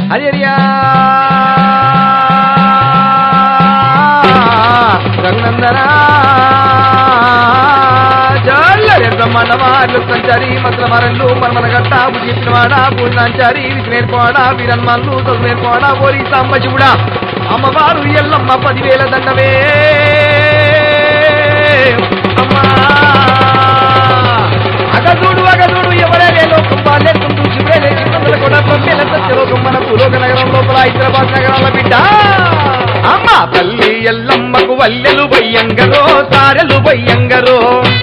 హరియా రఘునందనా బ్రహ్మాండవాళ్ళు సంచారి మంత్ర మరళ్ళు మనమన గట్ట బుజిపినవాడా పూర్ణాంచారి విధి నేర్పాడా వీరన్మల్లు చదువు నేర్పాడా ఓరి సాంబశివుడా అమ్మవారు ఎల్లమ్మ 10,000 దండవే అమ్మా అగదుడు ఎవరే లోకం బాలేకుంటూ శివరే లేకుండా కూడా బ్రహ్మేల సత్యలోకం మన భూలోక నగరం లోపల హైదరాబాద్ నగరాల బిడ్డ అమ్మ తల్లి ఎల్లమ్మకు వల్లెలు బయ్యంగరో సారెలు బయ్యంగరో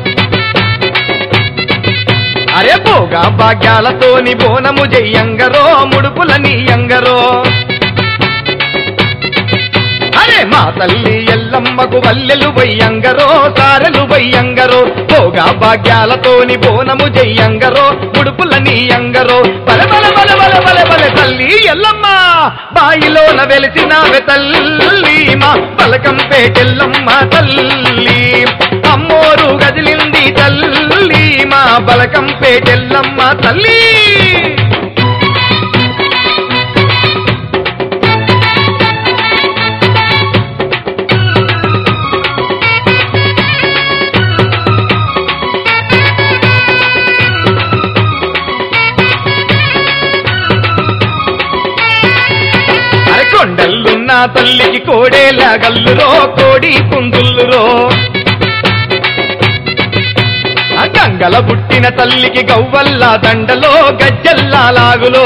అరే భోగా భాగ్యాలతోని బోనము జయ్యంగరో ముడుపుల నీయంగరో అరే మా తల్లి ఎల్లమ్మకు వల్లెలు బయ్యంగరో సారెలు బయ్యంగరో భోగా భాగ్యాలతోని బోనము జయ్యంగరో ముడుపుల నీయంగరో బల బల బల బల బల బల తల్లి ఎల్లమ్మ బాయిలోన వెలిసినావె తల్లి మా పలకంపేటెల్లమ్మ తల్లి అమ్మోరు గదిలింది తల్లి మా బలకంపేటెల్లమ్మ తల్లి కొండల్లున్న తల్లికి కోడేలా గల్లురో కోడి కుందుల్లురో గంగల పుట్టిన తల్లికి గవ్వల్లా దండలో గజ్జల్లా లాగులో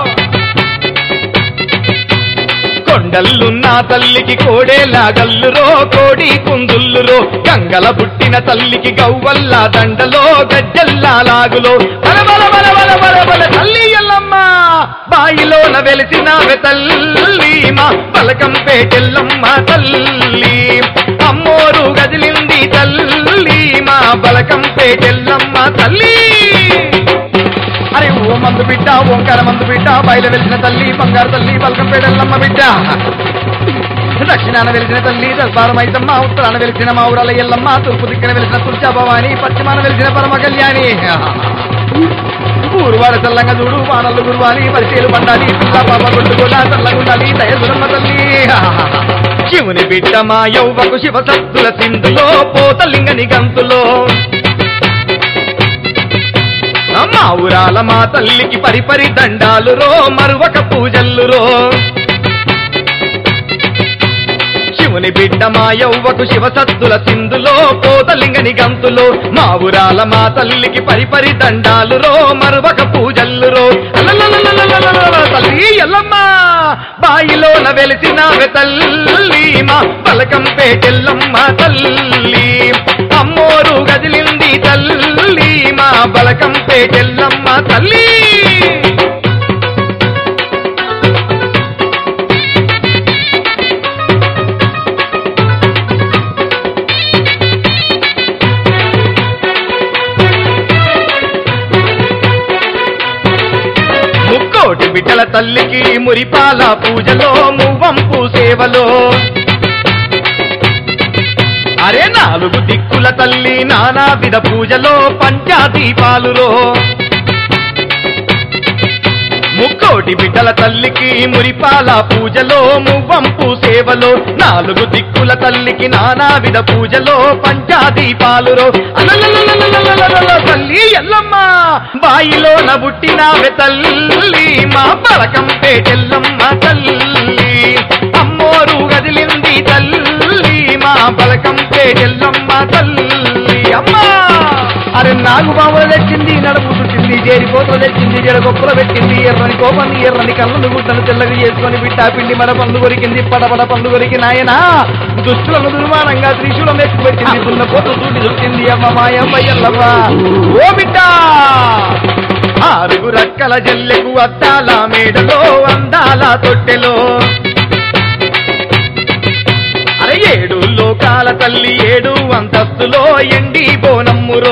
కొండల్లున్న తల్లికి కోడేలా గల్లురో కోడి కుందుల్లురో గంగల పుట్టిన తల్లికి గవ్వల్లా దండలో గజ్జల్లా లాగులో బల బల బల బల బల బల తల్లి ఎల్లమ్మ బాయిలోన వెలిసినావె తల్లి మా పలకంపేటెల్లమ్మ తల్లి అమ్మోరు గదిలింది తల్లి మా బలకంపేటెల్లమ్మ తల్లి అరే ఓ మందు బిడ్డ ఓంకార మందు బిడ్డ బయలు వెలిసిన తల్లి బంగారు తల్లి బలకంపేటెల్లమ్మ బిడ్డ దక్షిణాన వెలిసిన తల్లి దర్బారమైతమ్మ ఉత్తరాన వెలిసిన మా ఊరాల ఎల్లమ్మ తూర్పు దిక్కున వెలిసిన తుల్చా భవాని పశ్చిమాన వెలిసిన పరమ కళ్యాణి ఊరువాడ చల్లంగా చూడు వానలు గురువాలి పరిచయలు పండాలి పిల్ల పాప కొట్టుకోలా చల్లగుండాలి దయసురమ్మ తల్లి శివుని బిడ్డ మా యౌవకు శివ సత్తుల సింధులో పోతలింగని గంతులో మా ఊరాల మా తల్లికి పరిపరి దండాలురో మరువక పూజల్లురో శివుని బిడ్డ మా యౌవకు శివ సత్తుల సింధులో పోతలింగని గంతులో మా ఊరాల మా తల్లికి పరిపరి దండాలురో మరువక పూజల్లురో తల్లి ఎల్లమ్మ బాయిలోన వెలిసినావె తల్లి మా పలకంపేటెల్లమ్మ తల్లి అమ్మోరు గదిలింది తల్లి మా బలకంపేటెల్లమ్మ తల్లి ముక్కోటి బిడ్డల తల్లికి మురిపాల పూజలో మువ్వంపు సేవలో అరే 4 దిక్కుల తల్లి నానావిధ పూజలో పంచాదీపాలురో ముక్కోటి బిడ్డల తల్లికి మురిపాల పూజలో మువ్వంపు సేవలో 4 దిక్కుల తల్లికి నానావిధ పూజలో పంచాదీపాలురో తల్లి ఎల్లమ్మ బాయిలోన పుట్టినావె తల్లి మా బలకంపేటెల్లమ్మ తల్లి అమ్మోరు గదిలింది తల్లి మా బలకంపేటెల్లమ్మ తల్లి అమ్మా అరే నాగు బావులు తెచ్చింది నడుపు చుట్టింది చేరిపోతలు తెచ్చింది జడగొప్పలు పెట్టింది ఎర్రని కోపాన్ని ఎర్రని కళ్ళను గుడ్డను తెల్లగా చేసుకొని బిట్టా పిండి మన పండు కొరికింది పడబడ పండు కొరికి నాయన దుష్టులను దుర్మానంగా త్రిశూలం ఎక్కువ పెట్టింది దున్న పోతు చూటి చుట్టింది అమ్మ మాయమ్మ ఎల్లమ్మ ఓ బిడ్డ 6 రక్కల జల్లెకు అద్దాల మేడలో అందాల తొట్టెలో అరే 7 లోకాల తల్లి 7 అంతస్తులో ఎండి బోనమ్మురో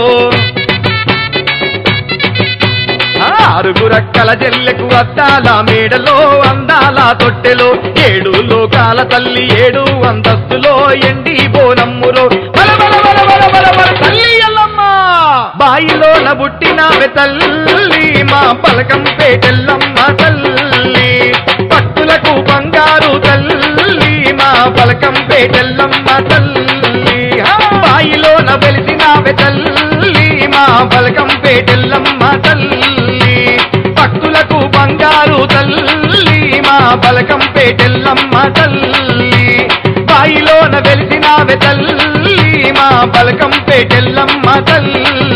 6 రక్కల జల్లెకు అద్దాల మేడలో అందాల తొట్టెలో 7 లోకాల తల్లి 7 అంతస్తులో ఎండి బోనమ్మురో బల బల బల బల బల బల తల్లి ఎల్లమ్మ బాయిలోన పుట్టినావె తల్లి మా పలకంపేటెల్లమ్మ తల్లి పేటెల్లమ్మ తల్లి బాయిలోన వెలిసినావే తల్లి మా బలకం పేటెల్లమ్మ తల్లి భక్తులకు బంగారు తల్లి మా బలకం పేటెల్లమ్మ తల్లి బాయిలోన వెలిసినావే తల్లి మా బలకం పేటెల్లమ్మ తల్లి